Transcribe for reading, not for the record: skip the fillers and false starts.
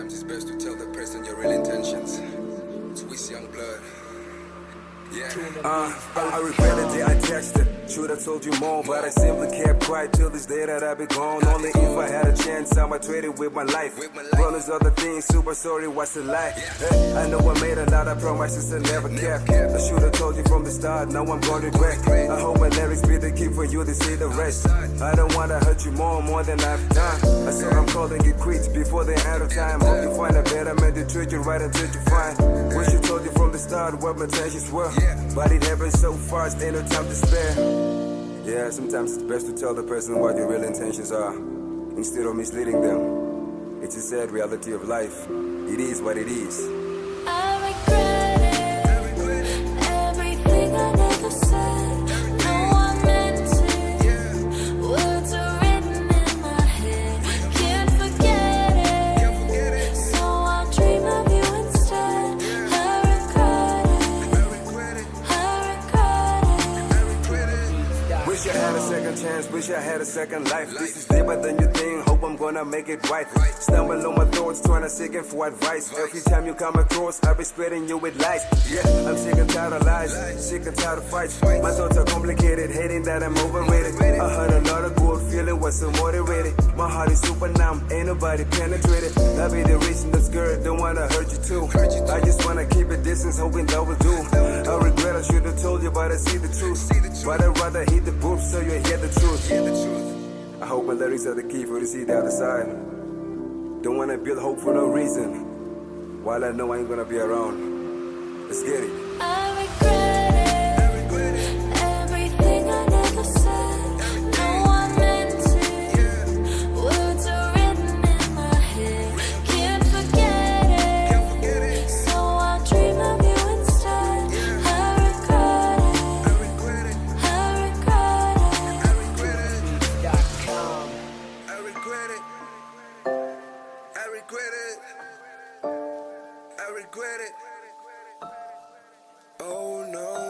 Sometimes it's best to tell the person your real intentions. Twist young blood. Yeah. I regretted the I texted. Should've told you more, but I simply kept quiet till this day that I be gone. Only if I had a chance, I might trade it with my life. Promise other things, super sorry, what's the lie? Hey, I know I made a lot of promises I never kept. I should've told you from the start, now I'm gonna regret. I hope my lyrics be the key for you to see the rest. I don't wanna hurt you more than I've done. I said I'm calling it quits before the end of time. Hope you find a better man to treat you right until you find. Wish you told you from the start what my intentions were. But it happens so fast, ain't no time to spare. Yeah, sometimes it's best to tell the person what your real intentions are, instead of misleading them. It's a sad reality of life. It is what it is. I regret it. Everything I never said. No, I meant it. Words are written in my head. Can't forget it. So I dream of you instead. I regret it. Wish I had a second chance, wish I had a second life. This is deeper than you think, hope I'm gonna make it right. Stumble on my thoughts, trying to seek for advice. Every time you come across, I'll be spreading you with lies. Yeah, I'm sick and tired of lies, sick and tired of fights. My thoughts are complicated, hating that I'm overrated. I heard a lot of good feeling was so motivated. My heart is super numb, ain't nobody penetrated. I be the reason that's girl, don't wanna hurt you too. I just wanna keep a distance, hoping that will do. I regret I should've told you, but I see the truth. But I'd rather hit the booth so you hear the truth. I hope my lyrics are the key for you to see the other side. Don't wanna build hope for no reason, while I know I ain't gonna be around. Let's get it. I regret it. Everything I never said. No, I meant it. Words are written in my head. Can't forget it. So I dream of you instead. I regret it. I regret it. I regret it. I regret it. I regret it. Oh no.